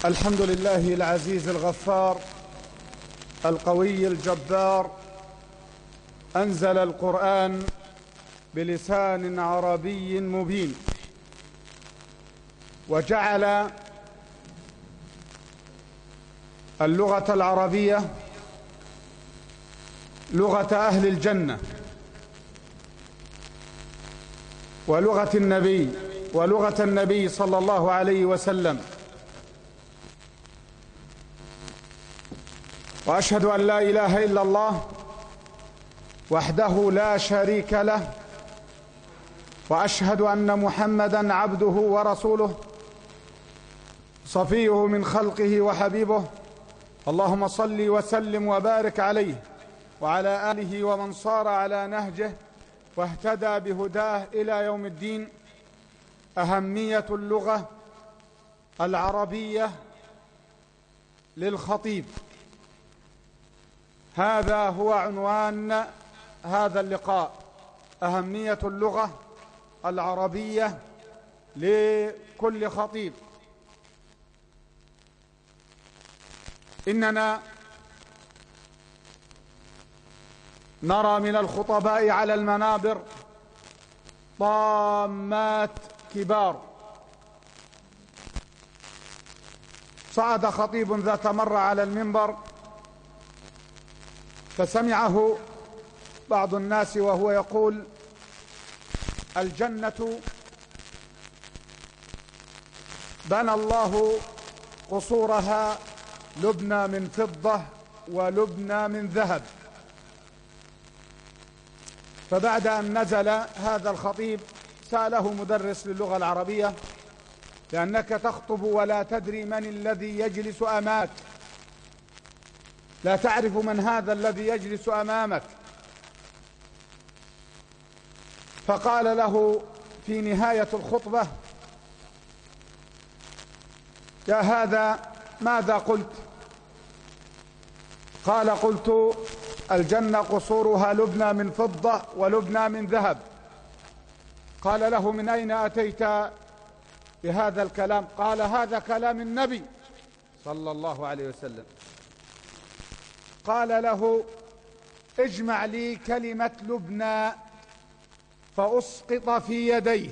الحمد لله العزيز الغفار القوي الجبار، أنزل القرآن بلسان عربي مبين، وجعل اللغة العربية لغة أهل الجنة، ولغة النبي صلى الله عليه وسلم. وأشهد أن لا إله إلا الله وحده لا شريك له، وأشهد أن محمدا عبده ورسوله صفيه من خلقه وحبيبه. اللهم صل وسلم وبارك عليه وعلى آله ومن صار على نهجه واهتدى بهداه إلى يوم الدين. أهمية اللغة العربية للخطيب، هذا هو عنوان هذا اللقاء، أهمية اللغة العربية لكل خطيب. إننا نرى من الخطباء على المنابر طامات كبار. صعد خطيب ذات مرة على المنبر فسمعه بعض الناس وهو يقول: الجنة بنى الله قصورها لبنى من فضة ولبنى من ذهب. فبعد أن نزل هذا الخطيب سأله مدرس للغة العربية: لأنك تخطب ولا تدري من الذي يجلس أمامك، لا تعرف من هذا الذي يجلس أمامك. فقال له في نهاية الخطبة: يا هذا ماذا قلت؟ قال: قلت الجنة قصورها لبنى من فضة ولبنى من ذهب. قال له: من أين أتيت بهذا الكلام؟ قال: هذا كلام النبي صلى الله عليه وسلم. قال له: اجمع لي كلمة لبنى فأسقط في يديه.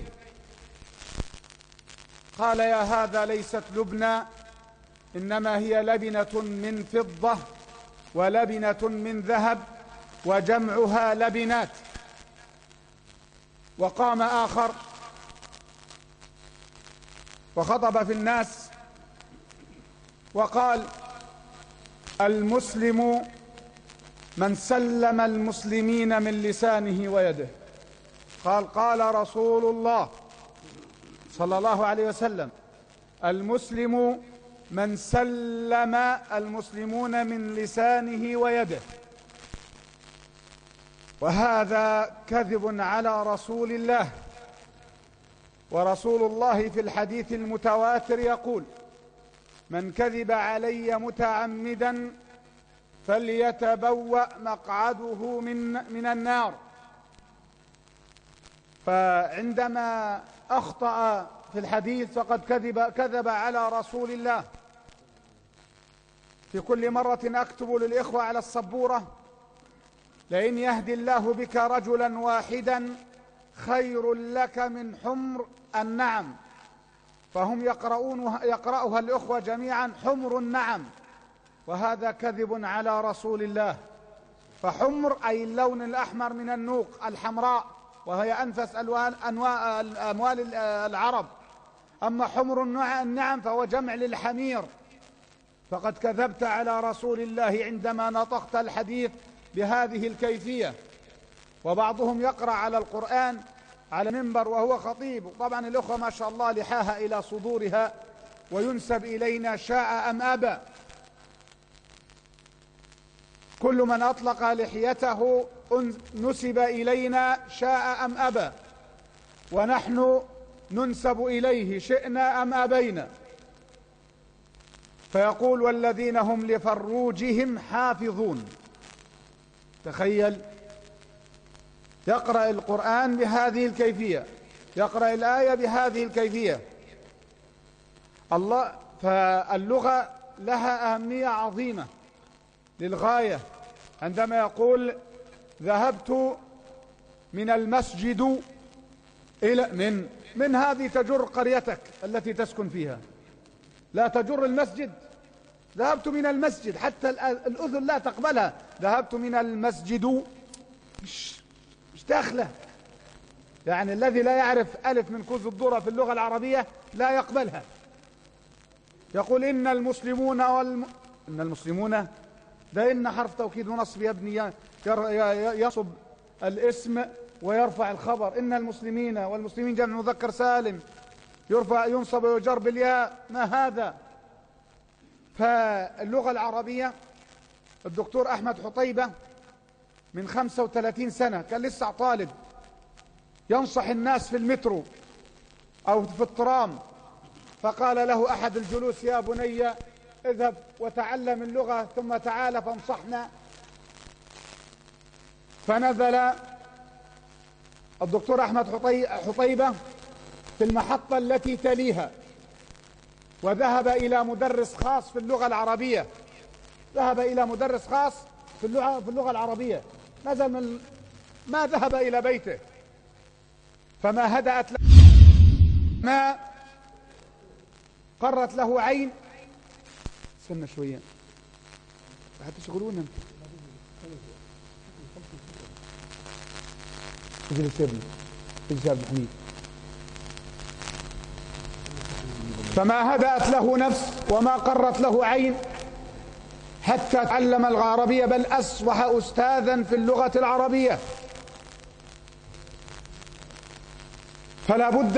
قال: يا هذا ليست لبنى، إنما هي لبنة من فضة ولبنة من ذهب وجمعها لبنات. وقام آخر وخطب في الناس وقال: المسلم من سلم المسلمين من لسانه ويده. قال رسول الله صلى الله عليه وسلم: المسلم من سلم المسلمون من لسانه ويده. وهذا كذب على رسول الله. ورسول الله في الحديث المتواتر يقول: من كذب علي متعمدا فليتبوأ مقعده من النار. فعندما أخطأ في الحديث فقد كذب على رسول الله. في كل مرة أكتب للإخوة على السبورة: لئن يهدي الله بك رجلا واحدا خير لك من حمر النعم. فهم يقرأها الإخوة جميعا حمر النعم، وهذا كذب على رسول الله. فحمر أي اللون الأحمر من النوق، الحمراء وهي أنفس أموال العرب. أما حمر النعم فهو جمع للحمير. فقد كذبت على رسول الله عندما نطقت الحديث بهذه الكيفية. وبعضهم يقرأ على القرآن على منبر وهو خطيب، طبعا الأخوة ما شاء الله لحاها إلى صدورها، وينسب إلينا شاء أم أبى. كل من أطلق لحيته نسب إلينا شاء أم أبى، ونحن ننسب إليه شئنا أم أبينا. فيقول: والذين هم لفروجهم حافظون. تخيل، يقرأ القرآن بهذه الكيفية، يقرأ الآية بهذه الكيفية. الله فاللغة لها أهمية عظيمة للغاية. عندما يقول ذهبت من المسجد إلى من هذه تجر قريتك التي تسكن فيها، لا تجر المسجد. ذهبت من المسجد حتى الأذن لا تقبلها. ذهبت من المسجد مش داخله، يعني الذي لا يعرف ألف من كوز الذرة في اللغة العربية لا يقبلها. يقول إن المسلمون إن المسلمون، ده إن حرف توكيد ونصب يبني يصب الاسم ويرفع الخبر. إن المسلمين، والمسلمين جمع مذكر سالم، يرفع ينصب ويجر بالياء. ما هذا؟ فاللغة العربية، الدكتور أحمد حطيبة من 35 سنة كان لسه طالب ينصح الناس في المترو أو في الترام، فقال له أحد الجلوس يا بني اذهب وتعلم اللغة ثم تعال فانصحنا. فنزل الدكتور أحمد حطيبة في المحطة التي تليها وذهب إلى مدرس خاص في اللغة العربية. ذهب إلى مدرس خاص في اللغة العربية. نزل ما ذهب إلى بيته، فما هدأت له، ما قرت له عين. استنى شوية حتى تشغلونا. فما هدأت له نفس وما قرت له عين حتى تعلم العربية، بل أصبح أستاذا في اللغة العربية. فلا بد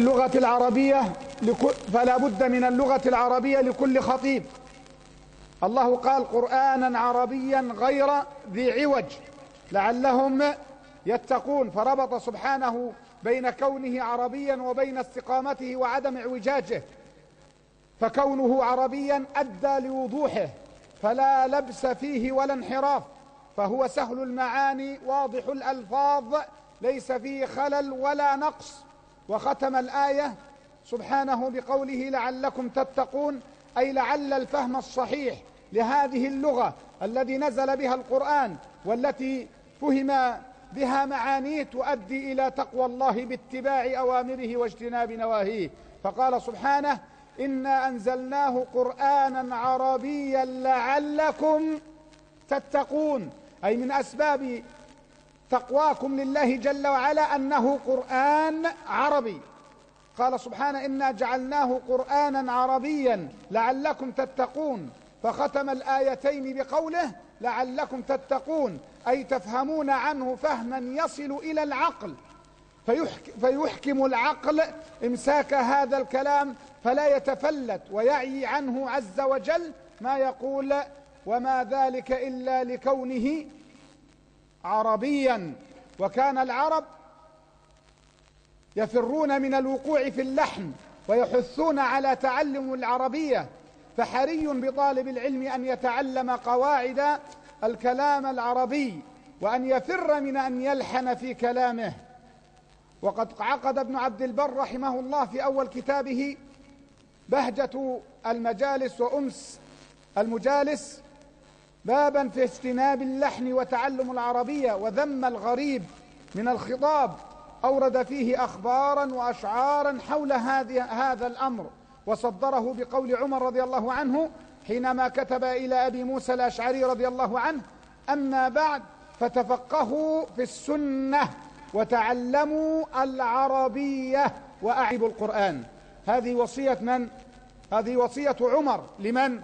من اللغة العربية لكل خطيب. الله قال قرآنا عربيا غير ذي عوج لعلهم يتقون، فربط سبحانه بين كونه عربيا وبين استقامته وعدم اعوجاجه. فكونه عربيا أدى لوضوحه فلا لبس فيه ولا انحراف، فهو سهل المعاني واضح الألفاظ ليس فيه خلل ولا نقص. وختم الآية سبحانه بقوله لعلكم تتقون، أي لعل الفهم الصحيح لهذه اللغة الذي نزل بها القرآن والتي فهم بها معانيه تؤدي إلى تقوى الله باتباع أوامره واجتناب نواهيه. فقال سبحانه إنا أنزلناه قرآنا عربيا لعلكم تتقون، أي من أسباب تقواكم لله جل وعلا أنه قرآن عربي. قال سبحانه إنا جعلناه قرآنا عربيا لعلكم تتقون، فختم الآيتين بقوله لعلكم تتقون، أي تفهمون عنه فهما يصل إلى العقل، فيحكم العقل إمساك هذا الكلام فلا يتفلت ويعي عنه عز وجل ما يقول، وما ذلك إلا لكونه عربيا. وكان العرب يفرون من الوقوع في اللحن ويحثون على تعلم العربية، فحري بطالب العلم أن يتعلم قواعد الكلام العربي وأن يفر من أن يلحن في كلامه. وقد عقد ابن عبد البر رحمه الله في أول كتابه بهجة المجالس وأنس المجالس بابا في اجتناب اللحن وتعلم العربية، وذم الغريب من الخطاب، أورد فيه أخبارا وأشعارا حول هذا الأمر، وصدره بقول عمر رضي الله عنه حينما كتب إلى أبي موسى الأشعري رضي الله عنه أما بعد فتفقهوا في السنة وتعلموا العربية وأعيبوا القرآن. هذه وصية من؟ هذه وصية عمر لمن؟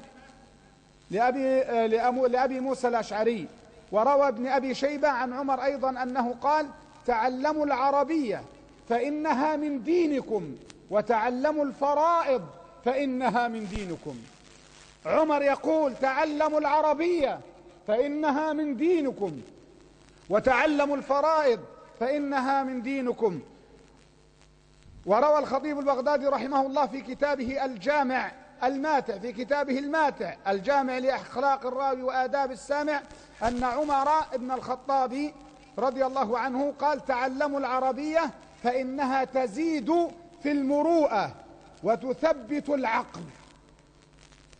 لأبي موسى الأشعري. وروى ابن أبي شيبة عن عمر أيضا أنه قال تعلموا العربية فإنها من دينكم وتعلموا الفرائض فإنها من دينكم. عمر يقول تعلموا العربية فإنها من دينكم وتعلموا الفرائض فإنها من دينكم. وروى الخطيب البغدادي رحمه الله في كتابه الجامع الماتع، في كتابه الماتع الجامع لأخلاق الراوي وآداب السامع، أن عمر بن الخطاب رضي الله عنه قال تعلموا العربية فإنها تزيد في المروءة وتثبت العقل.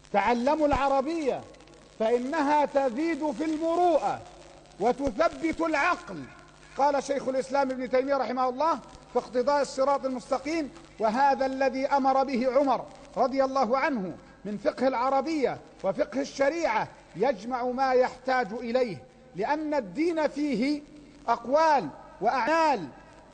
تعلموا العربية فإنها تزيد في المروءة وتثبت العقل. قال شيخ الإسلام ابن تيمية رحمه الله في اقتضاء الصراط المستقيم: وهذا الذي أمر به عمر رضي الله عنه من فقه العربية وفقه الشريعة يجمع ما يحتاج إليه، لأن الدين فيه أقوال وأعمال،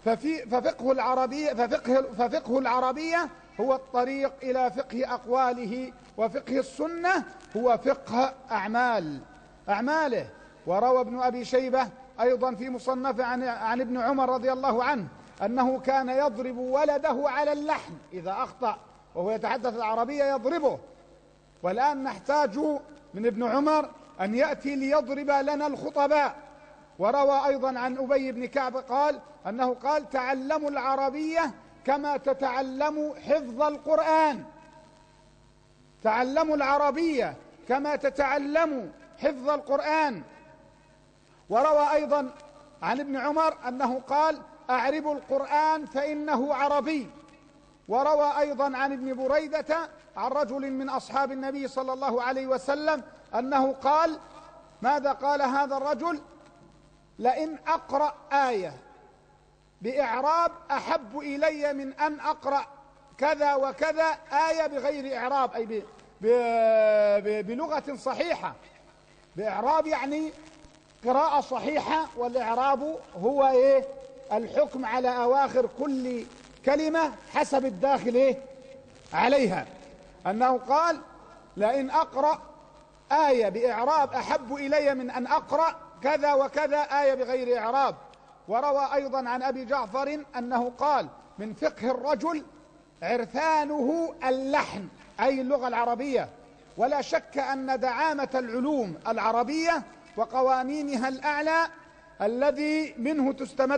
ففقه العربية هو الطريق إلى فقه أقواله، وفقه السنة هو فقه أعماله. وروى ابن أبي شيبة أيضا في مصنفه عن ابن عمر رضي الله عنه أنه كان يضرب ولده على اللحن إذا أخطأ وهو يتحدث العربية يضربه. والآن نحتاج من ابن عمر أن يأتي ليضرب لنا الخطباء. وروى أيضا عن أبي بن كعب قال أنه قال: تعلموا العربية كما تتعلموا حفظ القرآن. تعلموا العربية كما تتعلموا حفظ القرآن. وروى أيضا عن ابن عمر أنه قال: أعربوا القرآن فإنه عربي. وروى أيضا عن ابن بريدة عن رجل من أصحاب النبي صلى الله عليه وسلم أنه قال: ماذا قال هذا الرجل؟ لئن أقرأ آية بإعراب أحب إلي من أن أقرأ كذا وكذا آية بغير إعراب، أي بلغة صحيحة. بإعراب يعني قراءة صحيحة، والإعراب هو الحكم على أواخر كل كلمة حسب الداخل عليها. أنه قال: لئن أقرأ آية بإعراب أحب إلي من أن أقرأ كذا وكذا آية بغير إعراب. وروى أيضا عن أبي جعفر أنه قال: من فقه الرجل عرفانه اللحن، أي اللغة العربية. ولا شك أن دعامة العلوم العربية وقوانينها الأعلى الذي منه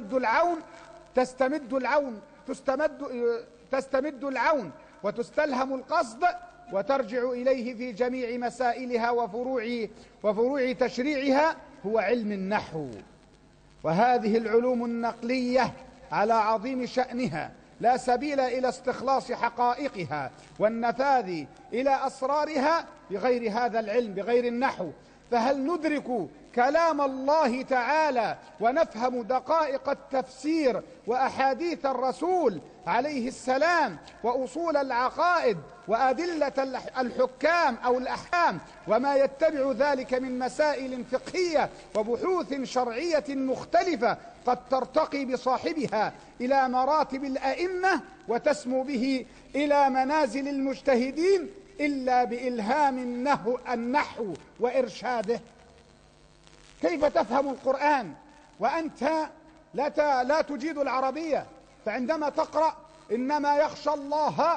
تستمد العون وتستلهم القصد وترجع إليه في جميع مسائلها وفروع تشريعها هو علم النحو. وهذه العلوم النقلية على عظيم شأنها لا سبيل إلى استخلاص حقائقها والنفاذ إلى أسرارها بغير هذا العلم، بغير النحو. فهل ندرك كلام الله تعالى ونفهم دقائق التفسير وأحاديث الرسول عليه السلام وأصول العقائد وأدلة الحكام أو الأحكام وما يتبع ذلك من مسائل فقهية وبحوث شرعية مختلفة قد ترتقي بصاحبها إلى مراتب الأئمة وتسمو به إلى منازل المجتهدين إلا بإلهام النحو وإرشاده؟ كيف تفهم القرآن وأنت لا تجيد العربية؟ فعندما تقرأ إنما يخشى الله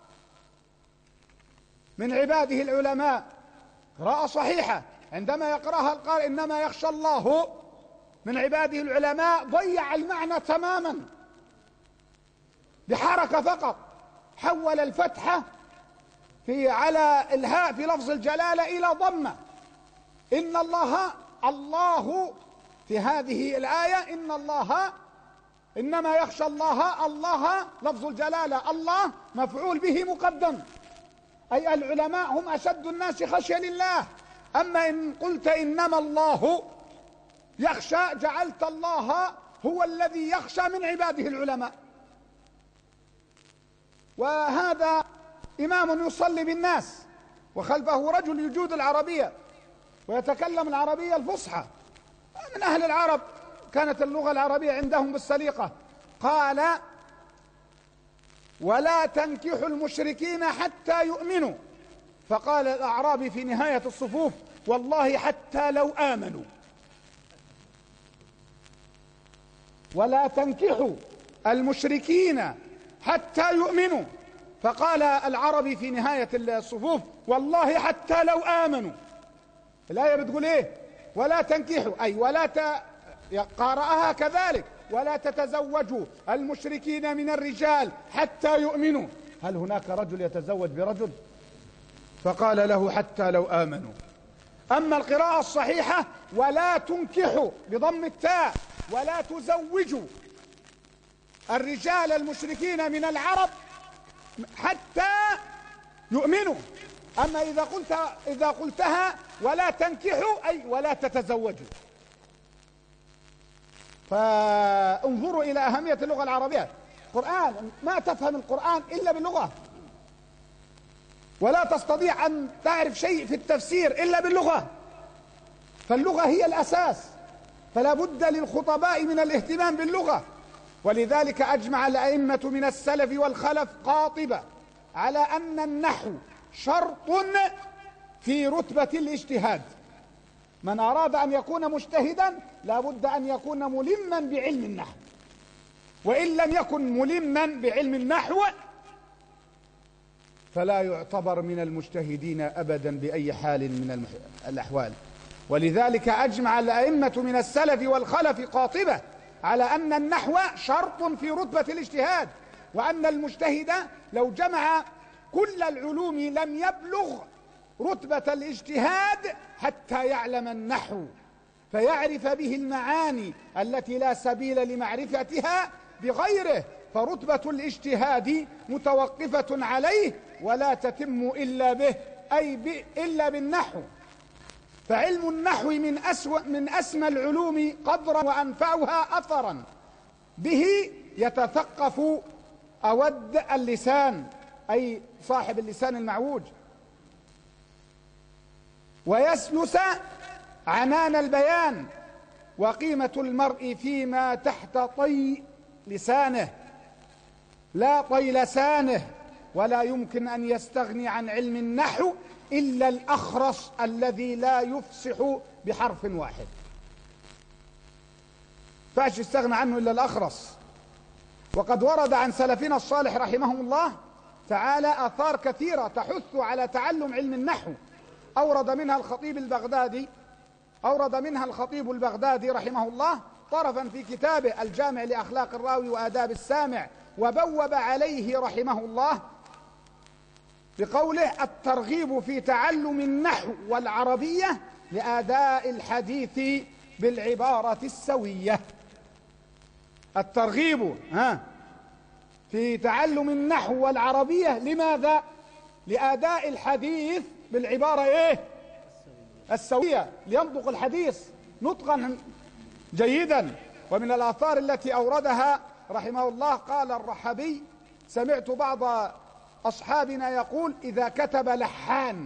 من عباده العلماء، قراءة صحيحة. عندما يقرأها القارئ إنما يخشى الله من عباده العلماء، ضيع المعنى تماما بحركة فقط، حول الفتحة على الهاء في لفظ الجلالة إلى ضمة. إن الله في هذه الآية إن الله إنما يخشى الله لفظ الجلالة، الله مفعول به مقدم، أي العلماء هم أشد الناس خشية لله. أما إن قلت إنما الله يخشى جعلت الله هو الذي يخشى من عباده العلماء. وهذا إمام يصلي بالناس وخلفه رجل يجود العربية ويتكلم العربية الفصحى، من أهل العرب، كانت اللغة العربية عندهم بالسليقة. قال: ولا تنكحوا المشركين حتى يؤمنوا. فقال الأعرابي في نهاية الصفوف: والله حتى لو آمنوا. ولا تنكحوا المشركين حتى يؤمنوا. فقال العربي في نهاية الصفوف: والله حتى لو آمنوا. الآية بتقول إيه؟ ولا تنكحوا، أي قارأها كذلك: ولا تتزوجوا المشركين من الرجال حتى يؤمنوا. هل هناك رجل يتزوج برجل؟ فقال له: حتى لو آمنوا. أما القراءة الصحيحة: ولا تنكحوا بضم التاء، ولا تزوجوا الرجال المشركين من العرب حتى يؤمنوا. أما إذا قلتها ولا تنكحوا أي ولا تتزوجوا. فانظروا إلى أهمية اللغة العربية. القرآن ما تفهم القرآن إلا باللغة، ولا تستطيع أن تعرف شيء في التفسير إلا باللغة، فاللغة هي الأساس، فلا بد للخطباء من الاهتمام باللغة. ولذلك أجمع الأئمة من السلف والخلف قاطبة على أن النحو شرط في رتبة الاجتهاد. من أراد أن يكون مجتهدا لا بد أن يكون ملما بعلم النحو، وإن لم يكن ملما بعلم النحو فلا يعتبر من المجتهدين أبدا بأي حال من الأحوال. ولذلك أجمع الأئمة من السلف والخلف قاطبة على أن النحو شرط في رتبة الاجتهاد، وأن المجتهد لو جمع كل العلوم لم يبلغ رتبة الاجتهاد حتى يعلم النحو فيعرف به المعاني التي لا سبيل لمعرفتها بغيره، فرتبة الاجتهاد متوقفة عليه ولا تتم إلا به، أي إلا بالنحو. فعلم النحو من أسمى العلوم قدرا وأنفعها أثرا، به يتثقف أود اللسان أي صاحب اللسان المعوج، ويسلس عنان البيان، وقيمة المرء فيما تحت طي لسانه لا طي لسانه. ولا يمكن أن يستغني عن علم النحو إلا الأخرس الذي لا يفصح بحرف واحد، فاش يستغنى عنه إلا الأخرس. وقد ورد عن سلفنا الصالح رحمهم الله تعالى آثار كثيرة تحث على تعلم علم النحو. أورد منها الخطيب البغدادي رحمه الله طرفا في كتابه الجامع لأخلاق الراوي وآداب السامع، وبوب عليه رحمه الله بقوله: الترغيب في تعلم النحو والعربية لأداء الحديث بالعبارة السوية. الترغيب في تعلم النحو والعربية لماذا؟ لأداء الحديث بالعبارة السوية، لينطق الحديث نطقا جيدا. ومن الآثار التي أوردها رحمه الله قال الرحبي: سمعت بعض أصحابنا يقول: إذا كتب لحان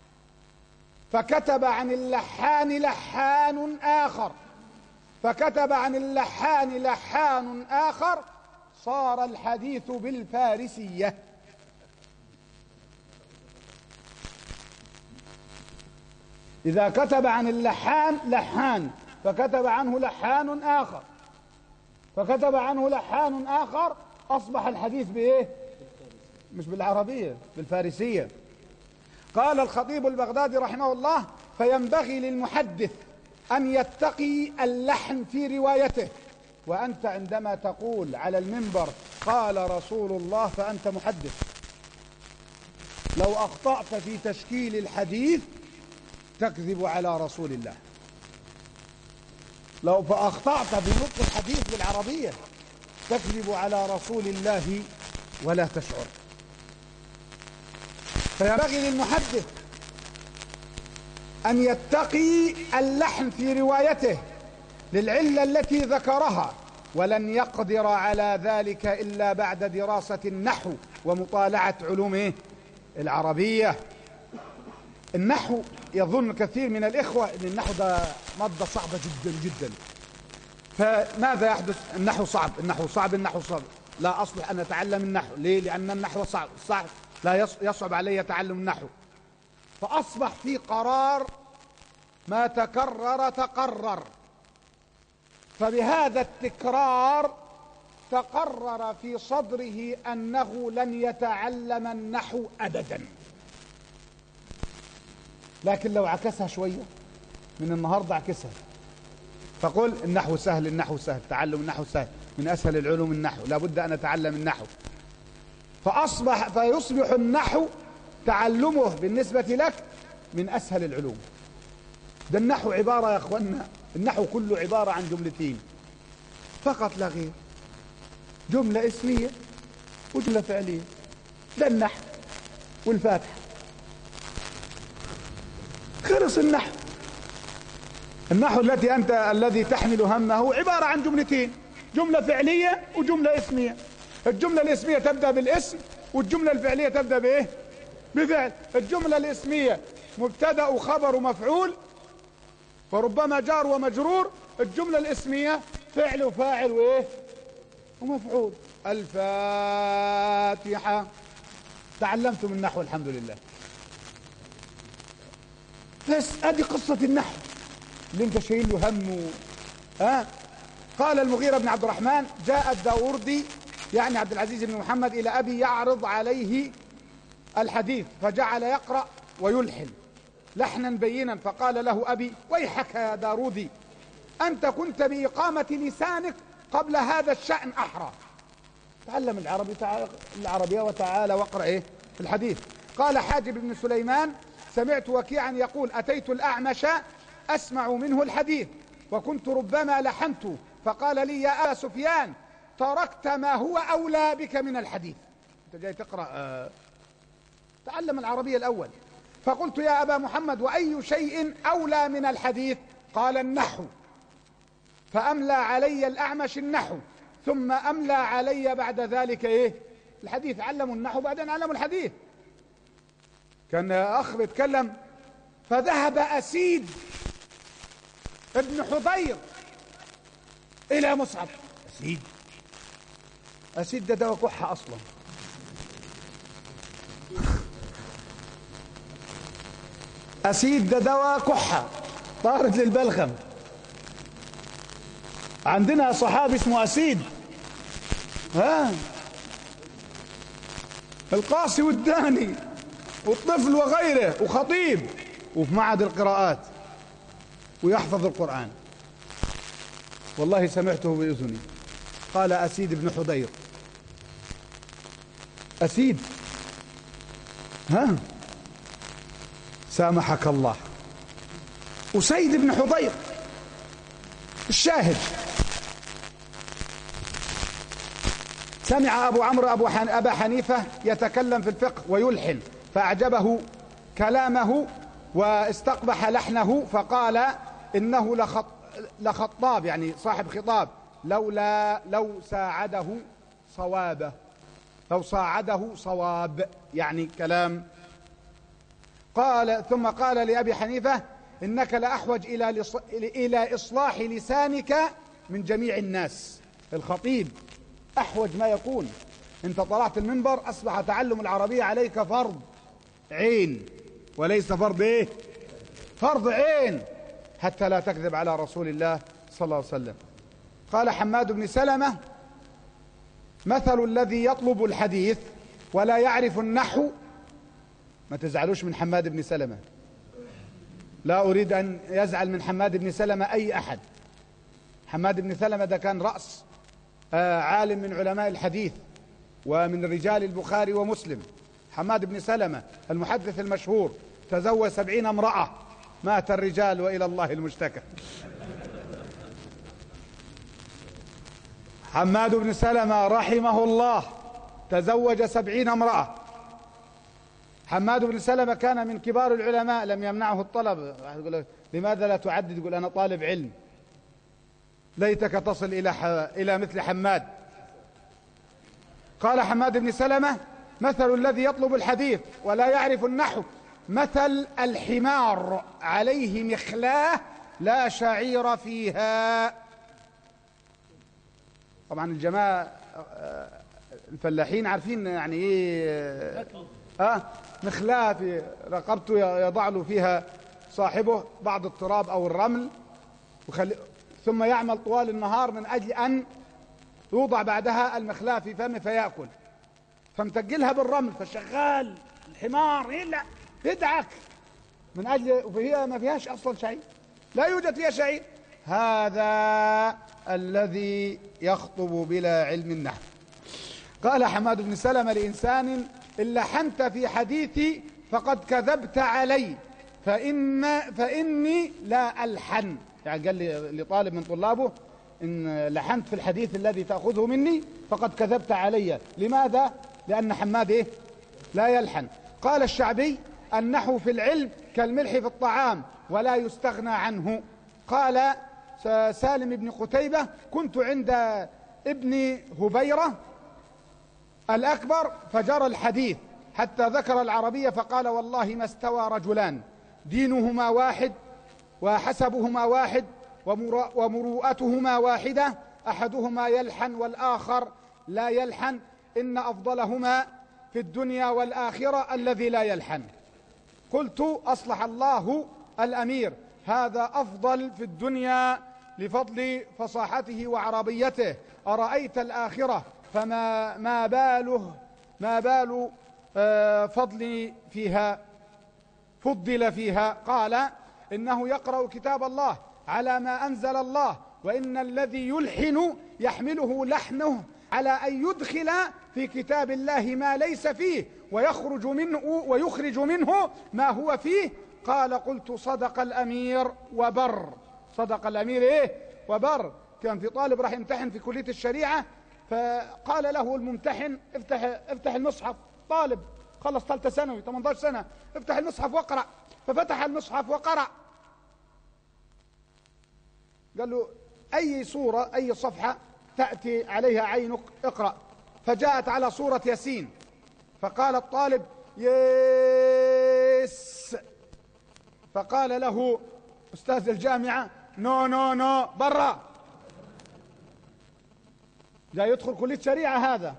فكتب عن اللحان لحان آخر فكتب عن اللحان لحان آخر صار الحديث بالفارسية. إذا كتب عن اللحان لحان فكتب عنه لحان آخر فكتب عنه لحان آخر أصبح الحديث بإيه؟ مش بالعربية، بالفارسية. قال الخطيب البغدادي رحمه الله: فينبغي للمحدث أن يتقي اللحن في روايته. وأنت عندما تقول على المنبر قال رسول الله فأنت محدث. لو أخطأت في تشكيل الحديث تكذب على رسول الله، لو أخطأت في نطق الحديث بالعربية تكذب على رسول الله ولا تشعر. فينبغي للمحدث أن يتقي اللحن في روايته للعلة التي ذكرها، ولن يقدر على ذلك إلا بعد دراسة النحو ومطالعة علومه العربية. النحو يظن كثير من الإخوة أن النحو ده مادة صعبة جدا جدا، فماذا يحدث؟ النحو صعب. لا أصلح أن أتعلم النحو. ليه؟ لأن النحو صعب لا يصعب علي تعلم النحو. فأصبح في قرار ما تكرر تقرر، فبهذا التكرار تقرر في صدره أنه لن يتعلم النحو أبدا. لكن لو عكسها شوية من النهاردة، عكسها فقل النحو سهل، تعلم النحو سهل، من أسهل العلوم النحو، لابد أن أتعلم النحو. فيصبح النحو تعلمه بالنسبة لك من أسهل العلوم. ده النحو عبارة يا أخوانا، النحو كله عبارة عن جملتين فقط لا غير، جملة اسمية وجملة فعلية. ده النحو والفاتحة. خلص النحو. النحو الذي تحمل همه عبارة عن جملتين، جملة فعلية وجملة اسمية. الجملة الاسمية تبدأ بالاسم، والجملة الفعلية تبدأ بإيه؟ بفعل. الجملة الاسمية مبتدأ وخبر ومفعول وربما جار ومجرور. الجملة الاسمية فعل وفاعل وإيه؟ ومفعول. الفاتحة. تعلمتم النحو الحمد لله. بس ادي قصة النحو اللي انت شايل له هم. قال المغيرة بن عبد الرحمن: جاء الداوردي يعني عبد العزيز بن محمد إلى أبي يعرض عليه الحديث، فجعل يقرأ ويلحن لحنا بينا، فقال له أبي: ويحك يا داوردي، أنت كنت بإقامة لسانك قبل هذا الشأن أحرى. تعلم العربية وتعالى واقرأ إيه في الحديث. قال حاجب بن سليمان: سمعت وكيعا يقول: أتيت الأعمش أسمع منه الحديث وكنت ربما لحنت، فقال لي: يا أبا سفيان، تركت ما هو أولى بك من الحديث. أنت جاي تقرأ، تعلم العربية الأول. فقلت: يا أبا محمد، وأي شيء أولى من الحديث؟ قال: النحو. فأملى علي الأعمش النحو، ثم أملى علي بعد ذلك إيه؟ الحديث. علموا النحو بعدين علموا الحديث. كان أخ بيتكلم، فذهب أسيد ابن حضير إلى مصعب. أسيد ده دواء كحة أصلا. أسيد ده دواء كحة طارد للبلغم. عندنا صحابي اسمه أسيد، القاصي والداني والطفل وغيره، وخطيب وفي معهد القراءات ويحفظ القرآن. والله سمعته بأذني. قال أسيد بن حضير، أسيد سامحك الله. أسيد بن حضير. الشاهد: سمع أبو عمرو أبا حنيفة يتكلم في الفقه ويلحن، فأعجبه كلامه واستقبح لحنه، فقال: إنه لخطاب، يعني صاحب خطاب، لو ساعده صوابه، لو صاعده صواب، يعني كلام. ثم قال لأبي حنيفة: إنك لأحوج إلى إصلاح لسانك من جميع الناس. الخطيب أحوج ما يكون. أنت طلعت المنبر، أصبح تعلم العربية عليك فرض عين وليس فرض إيه؟ فرض عين، حتى لا تكذب على رسول الله صلى الله عليه وسلم. قال حماد بن سلمة: مثل الذي يطلب الحديث ولا يعرف النحو. ما تزعلوش من حماد بن سلمة، لا أريد أن يزعل من حماد بن سلمة أي أحد. حماد بن سلمة ده كان رأس عالم من علماء الحديث ومن رجال البخاري ومسلم. حماد بن سلمة المحدث المشهور تزوج 70 امرأة، مات الرجال وإلى الله المشتكى. حماد بن سلمة رحمه الله تزوج 70 امرأة. حماد بن سلمة كان من كبار العلماء، لم يمنعه الطلب. يقول: لماذا لا تعدد؟ يقول: أنا طالب علم. ليتك تصل إلى مثل حماد. قال حماد بن سلمة: مثل الذي يطلب الحديث ولا يعرف النحو مثل الحمار عليه مخلاه لا شعير فيها. طبعا الجماعة الفلاحين عارفين يعني ايه مخلاه في رقبته يضع له فيها صاحبه بعض التراب او الرمل، ثم يعمل طوال النهار من اجل ان يوضع بعدها المخلاه في فمه فيأكل، فمتقلها بالرمل، فشغال الحمار يدعك من اجل، وهي ما فيهاش اصلا شيء، لا يوجد فيها شيء. هذا الذي يخطب بلا علم النحو. قال حماد بن سلمة لإنسان: إن لحنت في حديثي فقد كذبت علي فإني لا ألحن. يعني قال لطالب من طلابه: إن لحنت في الحديث الذي تأخذه مني فقد كذبت علي. لماذا؟ لأن حماد لا يلحن. قال الشعبي: النحو في العلم كالملح في الطعام ولا يستغنى عنه. قال سالم بن قتيبة: كنت عند ابن هبيرة الأكبر فجرى الحديث حتى ذكر العربية فقال: والله ما استوى رجلان دينهما واحد وحسبهما واحد ومروءتهما واحدة، أحدهما يلحن والآخر لا يلحن، إن أفضلهما في الدنيا والآخرة الذي لا يلحن. قلت: أصلح الله الأمير، هذا أفضل في الدنيا لفضل فصاحته وعربيته، أرأيت الآخرة فما بال فضل فيها فضل فيها؟ قال: إنه يقرأ كتاب الله على ما أنزل الله، وإن الذي يلحن يحمله لحنه على أن يدخل في كتاب الله ما ليس فيه ويخرج منه ما هو فيه. قال: قلت: صدق الأمير وبر. صدق الأمير إيه؟ وبر. كان في طالب راح يمتحن في كلية الشريعة، فقال له الممتحن: افتح المصحف. طالب خلص ثالثة ثانوي 18 سنة، افتح المصحف واقرأ. ففتح المصحف وقرأ. قال له: أي سورة أي صفحة تأتي عليها عينك اقرأ. فجاءت على سورة ياسين. فقال الطالب: يس. فقال له أستاذ الجامعة: نو نو نو، برا. جاء يدخل كلية شريعة هذا.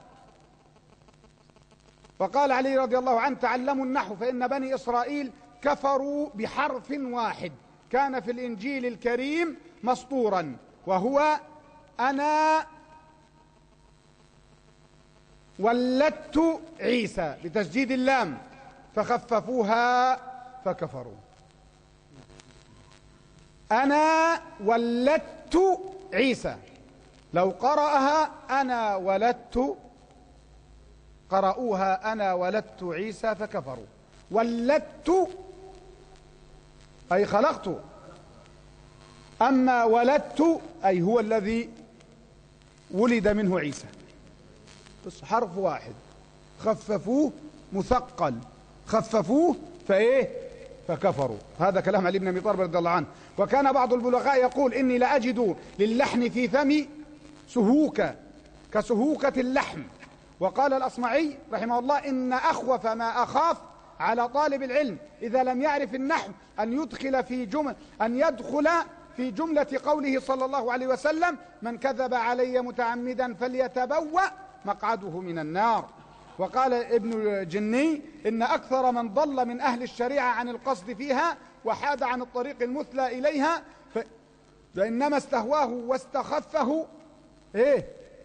فقال علي رضي الله عنه: تعلموا النحو فإن بني إسرائيل كفروا بحرف واحد كان في الإنجيل الكريم مسطورا، وهو أنا ولدت عيسى بتشديد اللام، فخففوها فكفروا. أنا ولدت عيسى، لو قرأها أنا ولدت، قرأوها أنا ولدت عيسى فكفروا. ولدت أي خلقت، أما ولدت أي هو الذي ولد منه عيسى. بس حرف واحد، خففوه مثقل، خففوه فإيه؟ فكفروا. هذا كلام علي بن أبي طالب رضي الله عنه. وكان بعض البلغاء يقول: إني لأجد للحن في فمي سهوكة كسهوكة اللحم. وقال الأصمعي رحمه الله: إن أخوف ما أخاف على طالب العلم إذا لم يعرف النحو أن يدخل في جملة قوله صلى الله عليه وسلم: من كذب علي متعمدا فليتبوأ مقعده من النار. وقال ابن جني: إن أكثر من ضل من أهل الشريعة عن القصد فيها وحاد عن الطريق المثلى إليها فإنما استهواه واستخفه إيه؟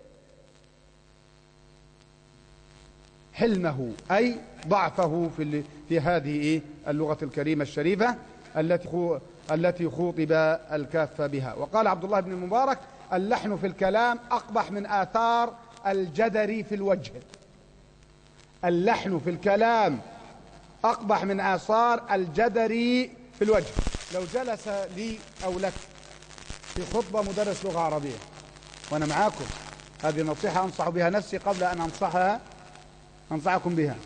حلمه، أي ضعفه في هذه اللغة الكريمة الشريفة التي خوطب الكافة بها. وقال عبد الله بن المبارك: اللحن في الكلام أقبح من آثار الجدر في الوجه. اللحن في الكلام أقبح من آثار الجدر في الوجه. لو جلس لي أو لك في خطبة مدرس لغة عربية وأنا معاكم، هذه نصيحة أنصح بها نفسي قبل أن أنصحكم بها،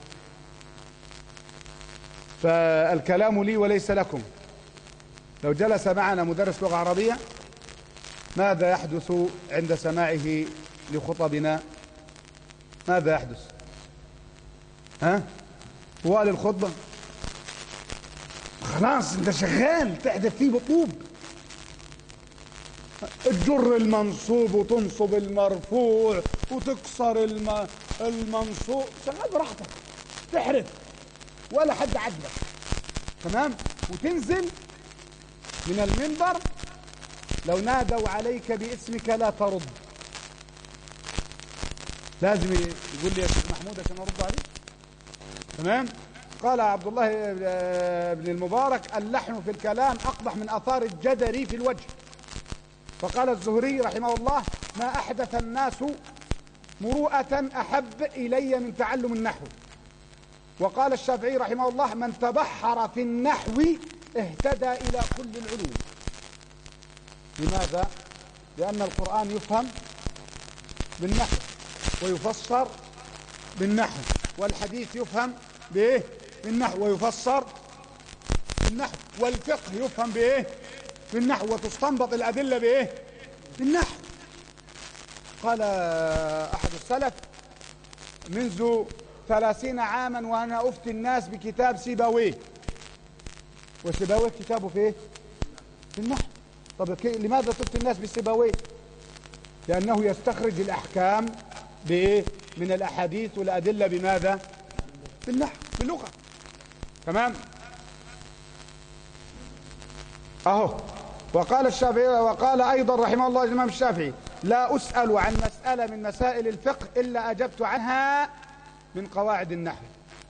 فالكلام لي وليس لكم. لو جلس معنا مدرس لغة عربية ماذا يحدث عند سماعه لخطبنا؟ ماذا يحدث؟ طوال الخطبة خلاص انت شغال تحدث فيه بطوب، تجر المنصوب وتنصب المرفوع وتكسر المنصوب، شغال براحتك تحرف ولا حد عجبك، تمام؟ وتنزل من المنبر لو نادوا عليك باسمك لا ترد. لازم يقول لي يا شيخ محمود عشان ارد عليه، تمام؟ قال عبد الله بن المبارك: اللحن في الكلام أقبح من آثار الجدر في الوجه. وقال الزهري رحمه الله: ما أحدث الناس مروءة أحب إلي من تعلم النحو. وقال الشافعي رحمه الله: من تبحر في النحو اهتدى إلى كل العلوم. لماذا؟ لأن القرآن يفهم بالنحو ويفسر بالنحو، والحديث يفهم بإيه؟ بالنحو، ويفسر بالنحو، والفقه يفهم بايه؟ بالنحو، وتستنبط الادله بايه؟ بالنحو. قال احد السلف: منذ 30 عاما وانا افتي الناس بكتاب سيبويه. وسيبويه كتابه في ايه؟ في النحو. طب لماذا تفتي الناس بسيبويه؟ لانه يستخرج الاحكام بايه؟ من الاحاديث والادله بماذا؟ بالنحو، باللغه. تمام. اهو. وقال الشافعي، وقال ايضا رحمه الله الامام الشافعي: لا اسال عن مساله من مسائل الفقه الا اجبت عنها من قواعد النحو.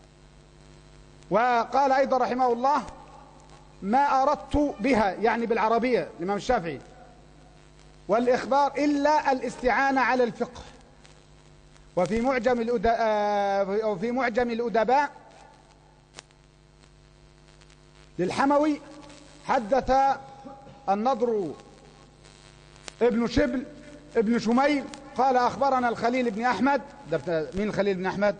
وقال ايضا رحمه الله: ما اردت بها، يعني بالعربيه الامام الشافعي، والاخبار الا الاستعانه على الفقه. وفي معجم الأدباء للحموي حدث النضر ابن شبل ابن شميل قال: أخبرنا الخليل بن أحمد. مين الخليل بن أحمد؟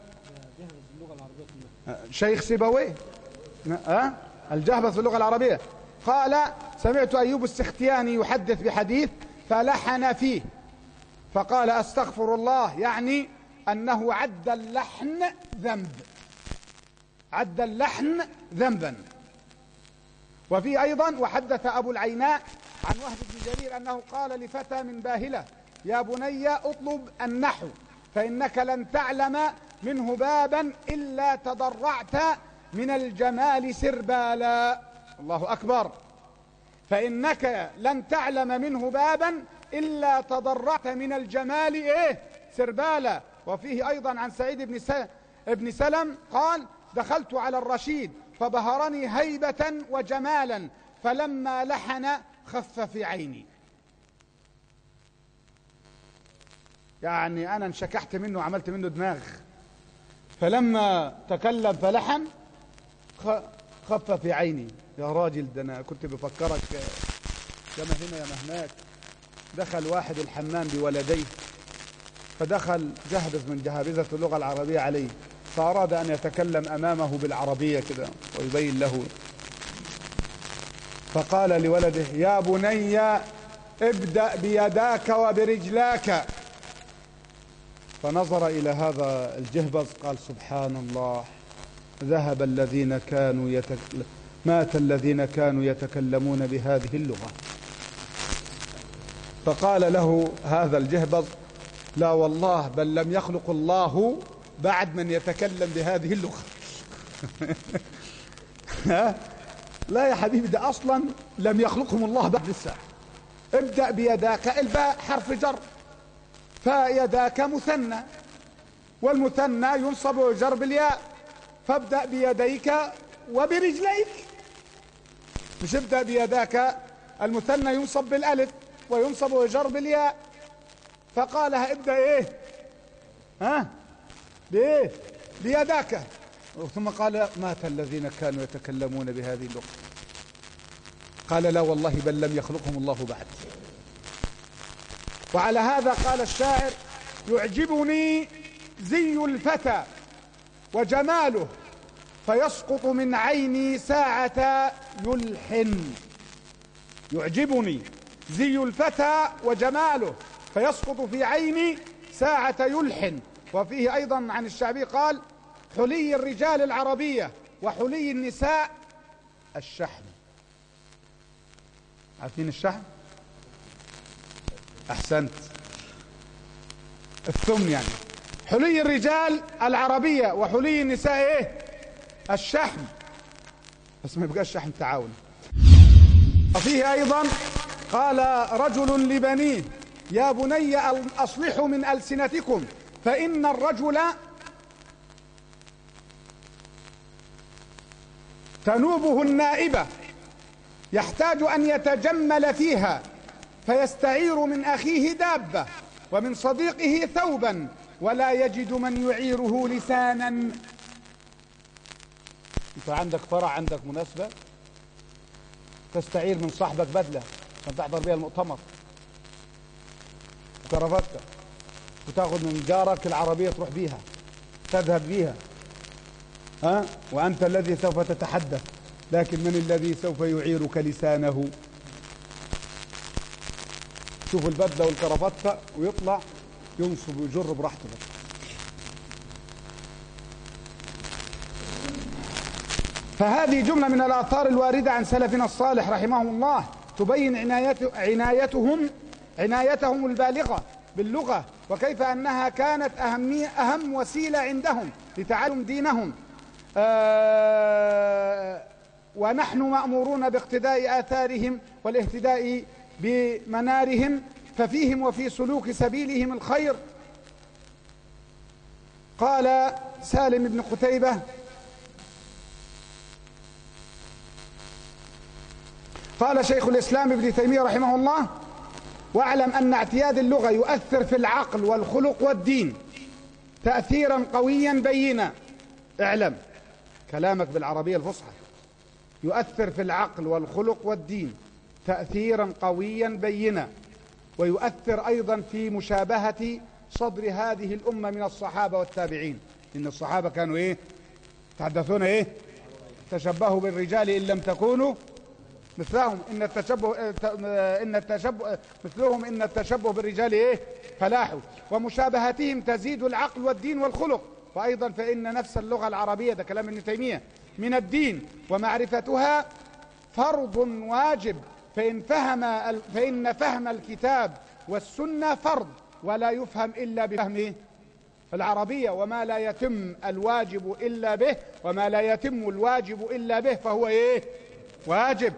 شيخ سيبويه، الجهبذ في اللغة العربية. قال: سمعت أيوب السختياني يحدث بحديث فلحن فيه، فقال: أستغفر الله، يعني أنه عد اللحن ذنب، عد اللحن ذنبا. وفي أيضا: وحدث أبو العيناء عن وهب بن جرير أنه قال لفتى من باهلة: يا بني اطلب النحو فإنك لن تعلم منه بابا إلا تضرعت من الجمال سربالا. الله أكبر. فإنك لن تعلم منه بابا إلا تضرعت من الجمال إيه؟ سربالا. وفيه أيضا عن سعيد بن سلم قال: دخلت على الرشيد فبهرني هيبة وجمالا، فلما لحن خف في عيني. يعني أنا انشكحت منه وعملت منه دماغ، فلما تكلم فلحن خف في عيني. يا راجل، ده أنا كنت بفكرك يا ما هنا يا ما هناك. دخل واحد الحمام بولديه، فدخل جهبذ من جهابذة اللغة العربية عليه، فأراد أن يتكلم أمامه بالعربية كده ويبين له، فقال لولده: يا بني ابدأ بيداك وبرجلاك. فنظر إلى هذا الجهبذ قال: سبحان الله، ذهب الذين كانوا مات الذين كانوا يتكلمون بهذه اللغة. فقال له هذا الجهبذ: لا والله، بل لم يخلق الله بعد من يتكلم بهذه اللغة. لا يا حبيبي، ده أصلا لم يخلقهم الله بعد لسه. ابدأ بيداك، الباء حرف جر، فيداك مثنى، والمثنى ينصب ويجر بالياء، فابدأ بيديك وبرجليك. مش ابدأ بيداك، المثنى ينصب بالألف وينصب ويجر بالياء. فقالها ابدأ ايه؟ بايه؟ بيداك. ثم قال: مات الذين كانوا يتكلمون بهذه اللغة. قال: لا والله، بل لم يخلقهم الله بعد. وعلى هذا قال الشاعر: يعجبني زي الفتى وجماله فيسقط من عيني ساعة يلحن. يعجبني زي الفتى وجماله فيسقط في عيني ساعة يلحن. وفيه أيضا عن الشعبي قال: حلي الرجال العربية وحلي النساء الشحم. عارفين الشحم؟ أحسنت، الثمن يعني. حلي الرجال العربية وحلي النساء ايه؟ الشحم، بس ما يبقى الشحم تعاون. وفيه أيضا قال رجل لبنيه: يا بني أصلحوا من ألسنتكم فإن الرجل تنوبه النائبة يحتاج أن يتجمل فيها فيستعير من أخيه دابة ومن صديقه ثوبا ولا يجد من يعيره لسانا. انت عندك فرع، عندك مناسبة، تستعير من صاحبك بدلة عشان تحضر بها المؤتمر وكرافتة، وتاخذ من جارك العربية تروح بيها، تذهب بيها. وأنت الذي سوف تتحدث، لكن من الذي سوف يعيرك لسانه؟ شوف البدلة والكرافتة ويطلع ينصب ويجر براحته. فهذه جملة من الآثار الواردة عن سلفنا الصالح رحمهم الله تبين عنايتهم البالغة باللغة، وكيف أنها كانت أهم وسيلة عندهم لتعلم دينهم. ونحن مأمورون باقتداء آثارهم والاهتداء بمنارهم، ففيهم وفي سلوك سبيلهم الخير. قال سالم بن قتيبة: قال شيخ الإسلام ابن تيمية رحمه الله: واعلم أن اعتياد اللغة يؤثر في العقل والخلق والدين تأثيرا قويا بينا. اعلم، كلامك بالعربية الفصحى. يؤثر في العقل والخلق والدين تأثيرا قويا بينا، ويؤثر أيضا في مشابهة صدر هذه الأمة من الصحابة والتابعين. إن الصحابة كانوا إيه؟ تحدثون إيه؟ تشبهوا بالرجال إن لم تكونوا مثلهم إن التشبه مثلهم إن التشبه بالرجال إيه؟ فلاح. ومشابهتهم تزيد العقل والدين والخلق. وأيضا فإن نفس اللغة العربية، ده كلام ابن تيمية، من الدين، ومعرفتها فرض واجب، فإن فهم الكتاب والسنة فرض، ولا يفهم إلا بفهم العربية، وما لا يتم الواجب إلا به، وما لا يتم الواجب إلا به فهو إيه؟ واجب.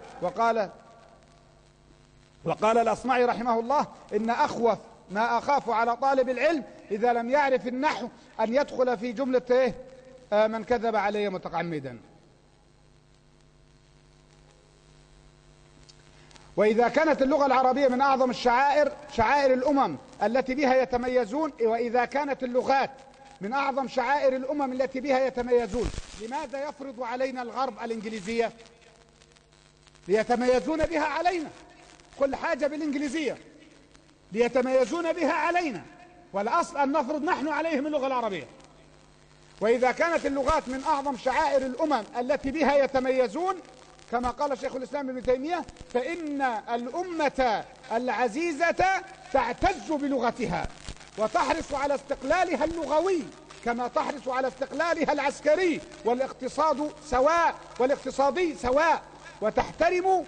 وقال الأصمعي رحمه الله: إن أخوف ما أخاف على طالب العلم إذا لم يعرف النحو أن يدخل في جملة إيه؟ من كذب علي متعمدا. وإذا كانت اللغة العربية من أعظم شعائر الأمم التي بها يتميزون، وإذا كانت اللغات من أعظم شعائر الأمم التي بها يتميزون، لماذا يفرض علينا الغرب الإنجليزية؟ ليتميزون بها علينا، كل حاجة بالإنجليزية ليتميزون بها علينا، والأصل أن نفرض نحن عليهم اللغة العربية. وإذا كانت اللغات من أعظم شعائر الأمم التي بها يتميزون، كما قال شيخ الإسلام ابن تيمية: فإن الأمة العزيزة تعتز بلغتها وتحرص على استقلالها اللغوي كما تحرص على استقلالها العسكري والاقتصادي سواء، وتحترم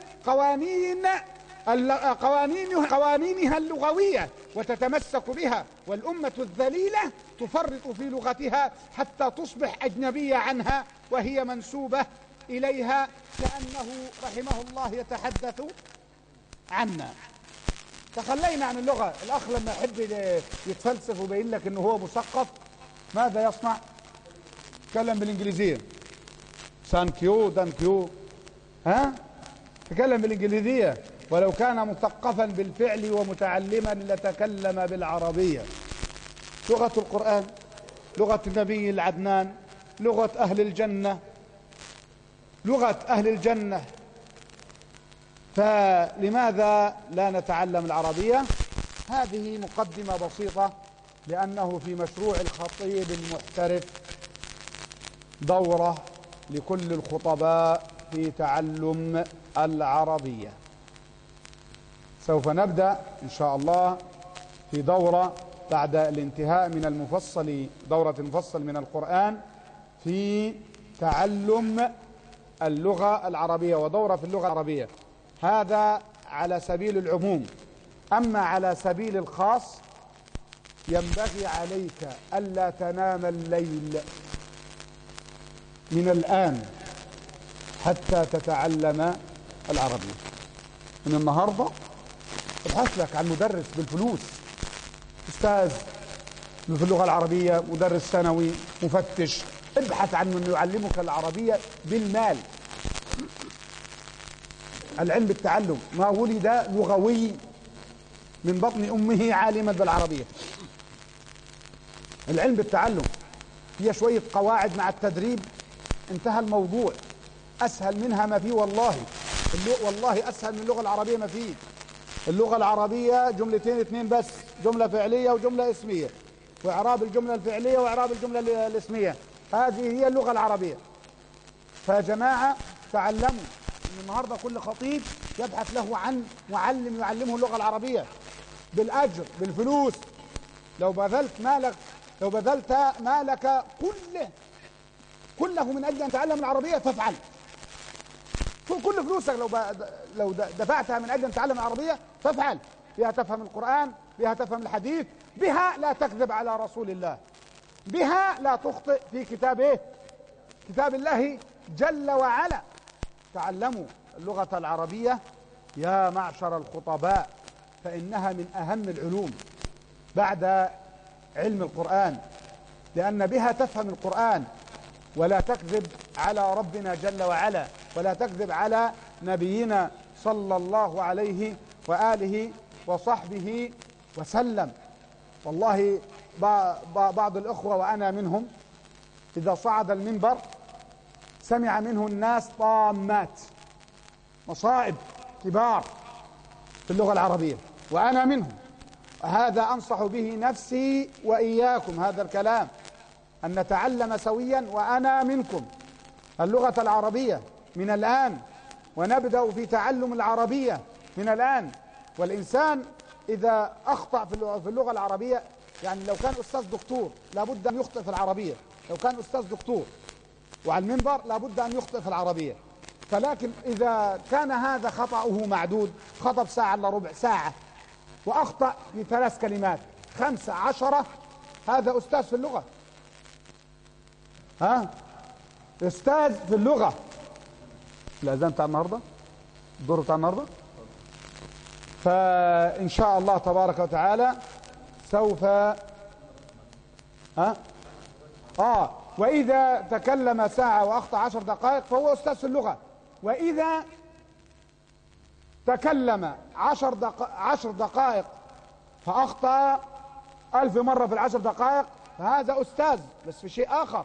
قوانينها اللغوية وتتمسك بها. والأمة الذليلة تفرط في لغتها حتى تصبح أجنبية عنها وهي منسوبة إليها، كأنه رحمه الله يتحدث عنا. تخلينا عن اللغة. الأخ لما يحب يتفلسف ويبين لك أنه هو مثقف، ماذا يصنع؟ يتكلم بالإنجليزية. سانكيو دانكيو، تكلم بالإنجليزية. ولو كان مثقفا بالفعل ومتعلما لتكلم بالعربية. لغة القرآن، لغة النبي العدنان، لغة أهل الجنة، لغة أهل الجنة. فلماذا لا نتعلم العربية؟ هذه مقدمة بسيطة، لأنه في مشروع الخطيب المحترف دورة لكل الخطباء في تعلم العربية. سوف نبدأ إن شاء الله في دورة بعد الانتهاء من دورة المفصل من القرآن في تعلم اللغة العربية، ودورة في اللغة العربية. هذا على سبيل العموم. أما على سبيل الخاص، ينبغي عليك ألا تنام الليل من الآن حتى تتعلم العربية. من النهاردة ابحث لك عن مدرس بالفلوس، أستاذ في اللغة العربية، مدرس ثانوي، مفتش. ابحث عن من يعلمك العربية بالمال. العلم بالتعلم. ما ولد لغوي من بطن أمه عالما بالعربية. العلم بالتعلم هي شوية قواعد مع التدريب، انتهى الموضوع. أسهل منها ما فيه والله. والله أسهل من اللغة العربية ما فيه. اللغة العربية جملتين اثنين بس، جملة فعلية وجملة اسمية، وإعراب الجملة الفعلية وإعراب الجملة الاسمية. هذه هي اللغة العربية. فيا جماعة تعلموا ان النهاردة كل خطيب يبحث له عن معلم يعلمه اللغة العربية بالأجر بالفلوس. لو بذلت مالك كله من أجل أن تتعلم العربية فافعل. كل فلوسك لو دفعتها من أجل أن تتعلم العربية فافعل. بها تفهم القرآن، بها تفهم الحديث، بها لا تكذب على رسول الله، بها لا تخطئ في كتاب الله جل وعلا. تعلموا اللغة العربية يا معشر الخطباء، فإنها من أهم العلوم بعد علم القرآن، لأن بها تفهم القرآن ولا تكذب على ربنا جل وعلا، ولا تكذب على نبينا صلى الله عليه وآله وصحبه وسلم. والله بعض الأخوة وأنا منهم إذا صعد المنبر سمع منه الناس طامات، مصائب كبار في اللغة العربية، وأنا منهم. هذا أنصح به نفسي وإياكم هذا الكلام، أن نتعلم سويا وأنا منكم اللغة العربية من الآن، ونبدأ في تعلم العربية من الآن. والإنسان إذا أخطأ في اللغة العربية، يعني لو كان أستاذ دكتور لابد أن يخطئ في العربية، لو كان أستاذ دكتور وعلى المنبر لابد أن يخطئ في العربية. فلكن إذا كان هذا خطأه معدود، خطب ساعة إلا ربع ساعة وأخطأ في 3 كلمات 5 10، هذا أستاذ في اللغة، أستاذ في اللغة. الأذان بتاع النهاردة، الدور بتاع النهاردة. فإن شاء الله تبارك وتعالى سوف وإذا تكلم ساعة وأخطأ 10 دقائق فهو أستاذ في اللغة، وإذا تكلم 10 دقائق فأخطأ 1000 مرة في 10 دقائق فهذا أستاذ بس في شيء آخر.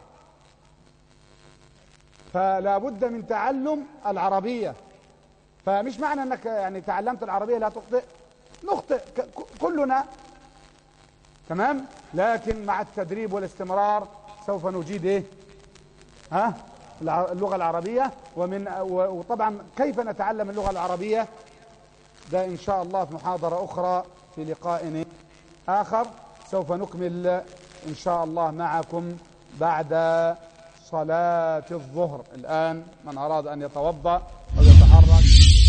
فلا بد من تعلم العربية. فمش معنى أنك يعني تعلمت العربية لا تخطئ، نخطئ كلنا، تمام، لكن مع التدريب والاستمرار سوف نجيد اللغة العربية. وطبعا كيف نتعلم اللغة العربية ده إن شاء الله في محاضرة أخرى في لقاء آخر سوف نكمل إن شاء الله معكم بعد صلاة الظهر. الآن من أراد أن يتوضأ أو يتحرك